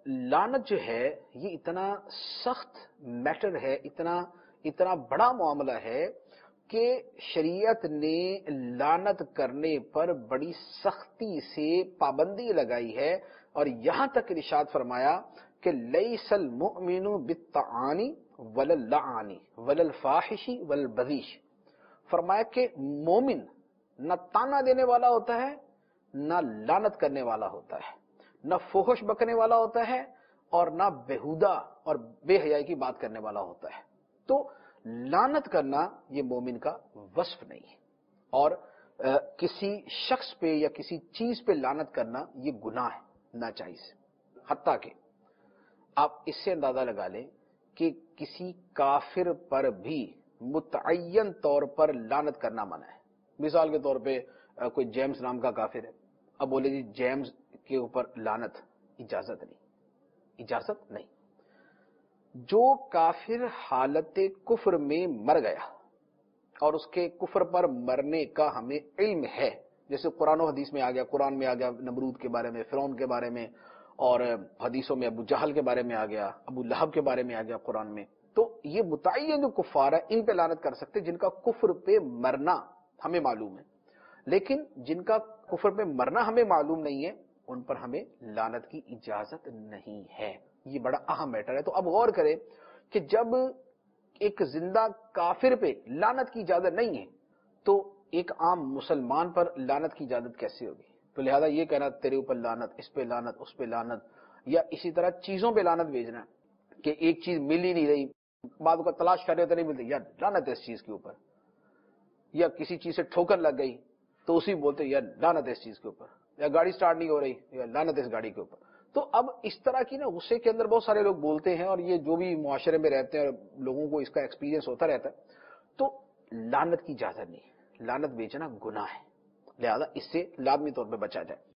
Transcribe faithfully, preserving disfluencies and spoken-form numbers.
لعنت جو ہے یہ اتنا سخت میٹر ہے، اتنا اتنا بڑا معاملہ ہے کہ شریعت نے لعنت کرنے پر بڑی سختی سے پابندی لگائی ہے، اور یہاں تک ارشاد فرمایا کہ لیس المؤمن بالطعان ولا اللعان ولا الفاحش ولا البذیش، فرمایا کہ مومن نہ تانا دینے والا ہوتا ہے، نہ لعنت کرنے والا ہوتا ہے، نہ فحش بکنے والا ہوتا ہے، اور نہ بےہودہ اور بے حیائی کی بات کرنے والا ہوتا ہے۔ تو لعنت کرنا یہ مومن کا وصف نہیں ہے، اور کسی شخص پہ یا کسی چیز پہ لعنت کرنا یہ گناہ ہے، ناجائز۔ حتیٰ کہ آپ اس سے اندازہ لگا لیں کہ کسی کافر پر بھی متعین طور پر لعنت کرنا منع ہے۔ مثال کے طور پہ کوئی جیمز نام کا کافر ہے، اب بولے جی جیمز کے اوپر لعنت، اجازت نہیں، اجازت نہیں۔ جو کافر حالت کفر میں مر گیا اور اس کے کفر پر مرنے کا ہمیں علم ہے، جیسے قرآن و حدیث میں آ گیا، قرآن میں آ گیا نمرود کے بارے میں، فرعون کے بارے میں، اور حدیثوں میں ابو جہل کے بارے میں آ گیا، ابو لہب کے بارے میں آ گیا قرآن میں، تو یہ متعین جو کفار ہے ان پہ لعنت کر سکتے جن کا کفر پہ مرنا ہمیں معلوم ہے، لیکن جن کا کفر پہ مرنا ہمیں معلوم نہیں ہے ان پر ہمیں لعنت کی اجازت نہیں ہے۔ یہ بڑا اہم میٹر ہے۔ تو اب غور کریں کہ جب ایک زندہ کافر پہ لعنت کی اجازت نہیں ہے تو ایک عام مسلمان پر لعنت کی اجازت کیسے ہوگی؟ تو لہذا یہ کہنا تیرے اوپر لعنت، اس پہ لعنت، اس پہ لعنت، یا اسی طرح چیزوں پہ لعنت بھیجنا کہ ایک چیز مل ہی نہیں رہی، بعد کا تلاش کر رہے تو نہیں ملتی، یا لعنت ہے اس چیز کے اوپر، یا کسی چیز سے ٹھوکر لگ گئی تو اسی بولتے یا لعنت ہے اس چیز کے اوپر، یا گاڑی سٹارٹ نہیں ہو رہی یا لعنت ہے اس گاڑی کے اوپر۔ تو اب اس طرح کی نا غصے کے اندر بہت سارے لوگ بولتے ہیں، اور یہ جو بھی معاشرے میں رہتے ہیں اور لوگوں کو اس کا ایکسپیرینس ہوتا رہتا ہے، تو لعنت کی اجازت نہیں، لعنت بیچنا گناہ ہے، لہذا اس سے لازمی طور پہ بچا جائے۔